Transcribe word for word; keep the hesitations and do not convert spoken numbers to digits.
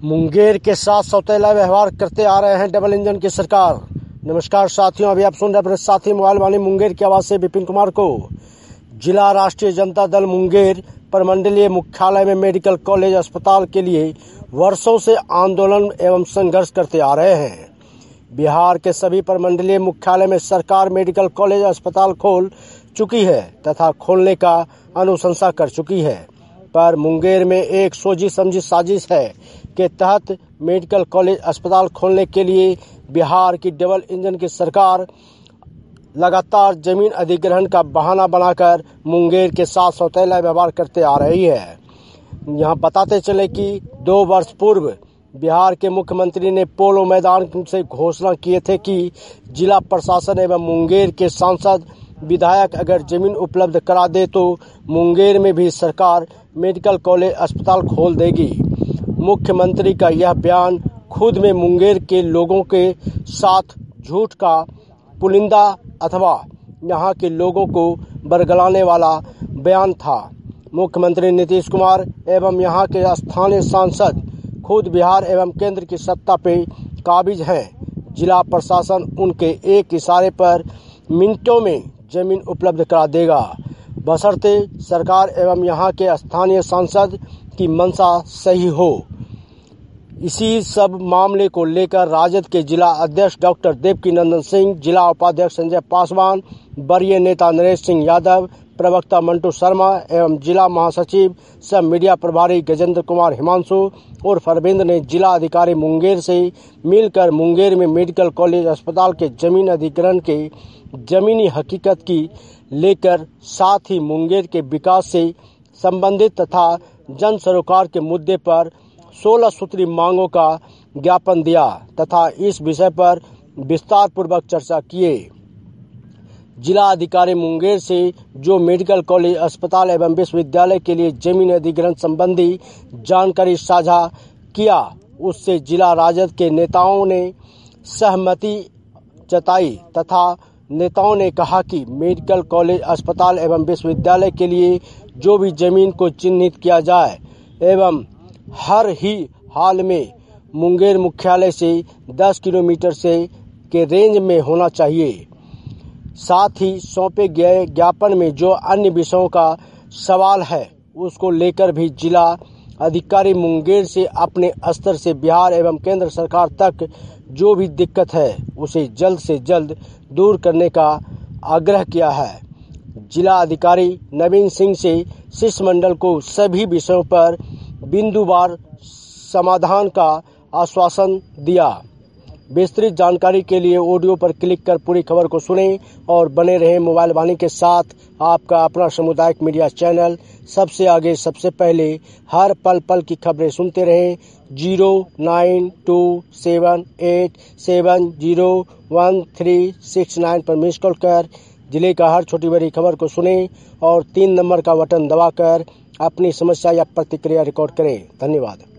मुंगेर के साथ सौतेला व्यवहार करते आ रहे हैं डबल इंजन की सरकार। नमस्कार साथियों, अभी आप सुन रहे अपने साथी मोबाइल वाले मुंगेर की आवाज से विपिन कुमार को। जिला राष्ट्रीय जनता दल मुंगेर प्रमंडलीय मुख्यालय में मेडिकल कॉलेज अस्पताल के लिए वर्षों से आंदोलन एवं संघर्ष करते आ रहे हैं। बिहार के सभी प्रमंडलीय मुख्यालय में सरकार मेडिकल कॉलेज अस्पताल खोल चुकी है तथा खोलने का अनुशंसा कर चुकी है, पर मुंगेर में एक सोची समझी साजिश है के तहत मेडिकल कॉलेज अस्पताल खोलने के लिए बिहार की डबल इंजन की सरकार लगातार जमीन अधिग्रहण का बहाना बनाकर मुंगेर के साथ सौतेला व्यवहार करते आ रही है। यहाँ बताते चले कि दो वर्ष पूर्व बिहार के मुख्यमंत्री ने पोलो मैदान से घोषणा किए थे कि जिला प्रशासन एवं मुंगेर के सांसद विधायक अगर जमीन उपलब्ध करा दे तो मुंगेर में भी सरकार मेडिकल कॉलेज अस्पताल खोल देगी। मुख्यमंत्री का यह बयान खुद में मुंगेर के लोगों के साथ झूठ का पुलिंदा अथवा यहाँ के लोगों को बरगलाने वाला बयान था। मुख्यमंत्री नीतीश कुमार एवं यहाँ के स्थानीय सांसद खुद बिहार एवं केंद्र की सत्ता पे काबिज हैं। जिला प्रशासन उनके एक इशारे पर मिनटों में जमीन उपलब्ध करा देगा, बशर्ते सरकार एवं यहाँ के स्थानीय सांसद की मंशा सही हो। इसी सब मामले को लेकर राजद के जिला अध्यक्ष डॉक्टर देवकीनंदन सिंह, जिला उपाध्यक्ष संजय पासवान, वरीय नेता नरेश सिंह यादव, प्रवक्ता मंटू शर्मा एवं जिला महासचिव सह मीडिया प्रभारी गजेंद्र कुमार हिमांशु और अरविंद ने जिला अधिकारी मुंगेर से मिलकर मुंगेर में मेडिकल कॉलेज अस्पताल के जमीन अधिग्रहण के जमीनी हकीकत की लेकर साथ ही मुंगेर के विकास से संबंधित तथा जन सरोकार के मुद्दे पर सोलह सूत्री मांगों का ज्ञापन दिया तथा इस विषय पर विस्तार पूर्वक चर्चा किए। जिला अधिकारी मुंगेर से जो मेडिकल कॉलेज अस्पताल एवं विश्वविद्यालय के लिए जमीन अधिग्रहण संबंधी जानकारी साझा किया, उससे जिला राजद के नेताओं ने सहमति जताई तथा नेताओं ने कहा कि मेडिकल कॉलेज अस्पताल एवं विश्वविद्यालय के लिए जो भी जमीन को चिन्हित किया जाए एवं हर ही हाल में मुंगेर मुख्यालय से दस किलोमीटर से के रेंज में होना चाहिए। साथ ही सौंपे गए ज्ञापन में जो अन्य विषयों का सवाल है उसको लेकर भी जिला अधिकारी मुंगेर से अपने स्तर से बिहार एवं केंद्र सरकार तक जो भी दिक्कत है उसे जल्द से जल्द दूर करने का आग्रह किया है। जिला अधिकारी नवीन सिंह से शिष्टमंडल को सभी विषयों पर बिंदुवार समाधान का आश्वासन दिया। विस्तृत जानकारी के लिए ऑडियो पर क्लिक कर पूरी खबर को सुनें और बने रहें मोबाइल वाणी के साथ। आपका अपना सामुदायिक मीडिया चैनल सबसे आगे सबसे पहले हर पल पल की खबरें सुनते रहें। Zero nine two seven eight seven zero one three six nine पर मिस कॉल कर जिले का हर छोटी बड़ी खबर को सुनें और तीन नंबर का बटन दबाकर अपनी समस्या या प्रतिक्रिया रिकॉर्ड करें। धन्यवाद।